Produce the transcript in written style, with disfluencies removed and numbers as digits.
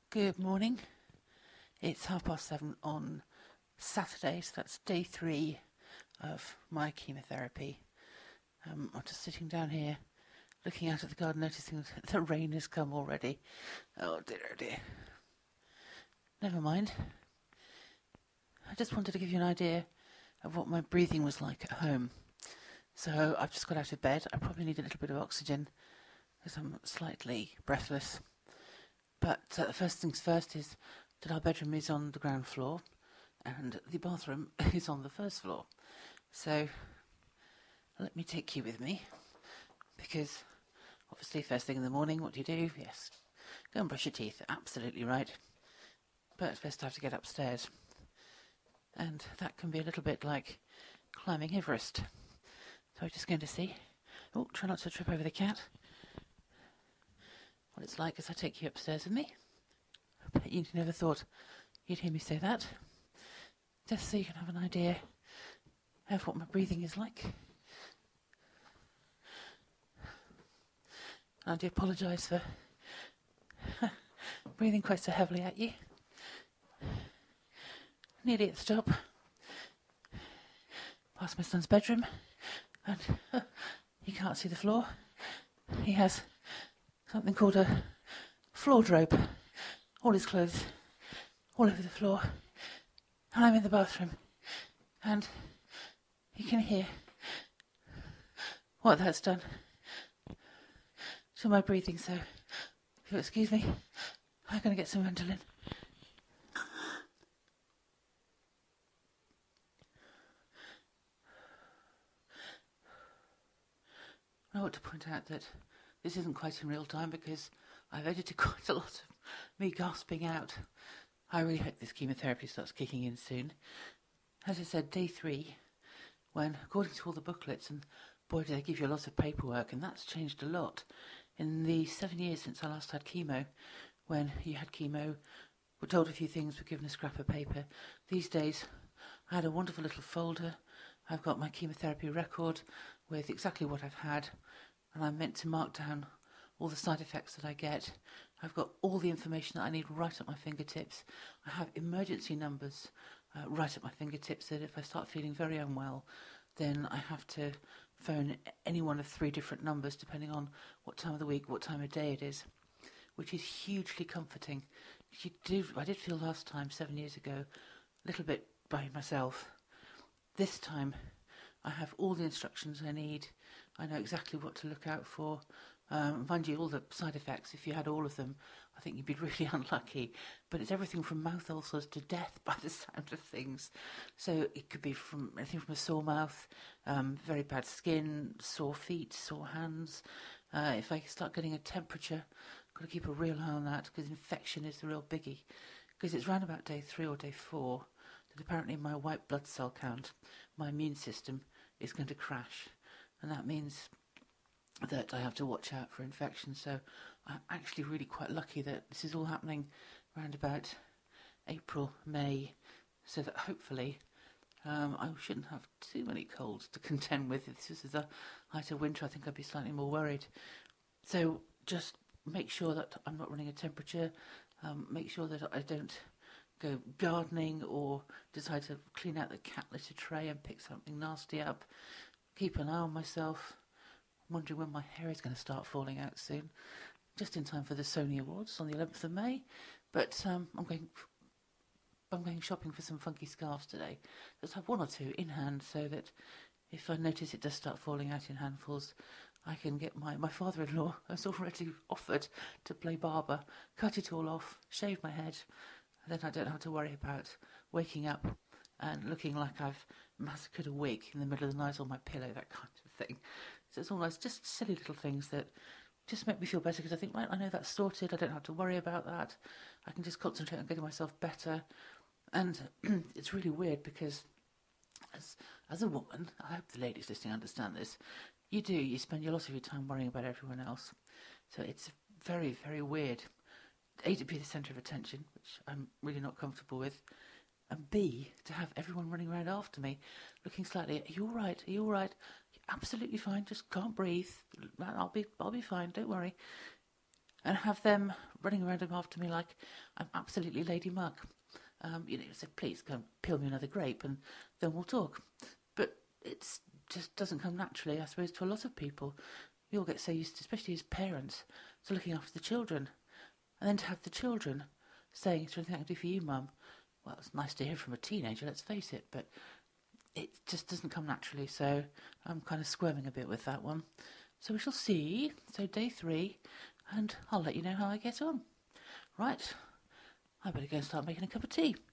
Good morning. It's 7:30 on Saturday, so that's day 3 of my chemotherapy. I'm just sitting down here, looking out at the garden, noticing that the rain has come already. Oh dear. Never mind. I just wanted to give you an idea of what my breathing was like at home. So I've just got out of bed. I probably need a little bit of oxygen because I'm slightly breathless. But first things first is that our bedroom is on the ground floor and the bathroom is on the first floor. So let me take you with me, because obviously first thing in the morning, what do? Yes, go and brush your teeth. Absolutely right. But first I have to get upstairs. And that can be a little bit like climbing Everest. So we're just going to see. Oh, try not to trip over the cat. What it's like as I take you upstairs with me. I bet you never thought you'd hear me say that. Just so you can have an idea of what my breathing is like. I do apologise for breathing quite so heavily at you. Nearly at the top. Past my son's bedroom, and he can't see the floor. He has something called a floor drope. All his clothes all over the floor. And I'm in the bathroom, and you can hear what that's done to my breathing. So, if you'll excuse me, I'm going to get some Ventolin. I want to point out that this isn't quite in real time because I've edited quite a lot of me gasping out. I really hope this chemotherapy starts kicking in soon. As I said, day 3, when, according to all the booklets, and boy, do they give you a lot of paperwork, and that's changed a lot. In the 7 years since I last had chemo, when you had chemo, were told a few things, were given a scrap of paper. These days, I had a wonderful little folder. I've got my chemotherapy record with exactly what I've had, and I'm meant to mark down all the side effects that I get. I've got all the information that I need right at my fingertips. I have emergency numbers right at my fingertips, that if I start feeling very unwell, then I have to phone any one of 3 different numbers depending on what time of the week, what time of day it is, which is hugely comforting. I did feel last time, 7 years ago, a little bit by myself. This time I have all the instructions I need. I know exactly what to look out for. Mind you, all the side effects, if you had all of them, I think you'd be really unlucky. But it's everything from mouth ulcers to death by the sound of things. So it could be from anything from a sore mouth, very bad skin, sore feet, sore hands. If I start getting a temperature, I've got to keep a real eye on that, because infection is the real biggie. Because it's round about day 3 or day 4 that apparently my white blood cell count, my immune system, is going to crash. And that means that I have to watch out for infection. So I'm actually really quite lucky that this is all happening around about April, May, so that hopefully I shouldn't have too many colds to contend with. If this is the height of winter, I think I'd be slightly more worried. So just make sure that I'm not running a temperature. Make sure that I don't go gardening or decide to clean out the cat litter tray and pick something nasty up. Keep an eye on myself. I'm wondering when my hair is going to start falling out soon. Just in time for the Sony Awards on the 11th of May. But I'm going shopping for some funky scarves today. Just have 1 or 2 in hand, so that if I notice it does start falling out in handfuls, I can get my father-in-law has already offered to play barber, cut it all off, shave my head, and then I don't have to worry about waking up and looking like I've massacred a wig in the middle of the night on my pillow, that kind of thing. So it's almost just silly little things that just make me feel better, because I think, right, I know that's sorted, I don't have to worry about that. I can just concentrate on getting myself better. And it's really weird because as a woman, I hope the ladies listening understand this, you spend a lot of your time worrying about everyone else. So it's very, very weird. A, to be the centre of attention, which I'm really not comfortable with, and B, to have everyone running around after me, looking slightly, are you all right? Are you all right? You're absolutely fine, just can't breathe. I'll be fine, don't worry. and have them running around after me like I'm absolutely Lady Mug. Say, please come peel me another grape and then we'll talk. But it just doesn't come naturally, I suppose, to a lot of people. We all get so used to, especially as parents, to looking after the children. And then to have the children saying, is there anything I can do for you, Mum? Well, it's nice to hear from a teenager, let's face it, but it just doesn't come naturally, so I'm kind of squirming a bit with that one. So we shall see. So day 3, and I'll let you know how I get on. Right, I better go and start making a cup of tea.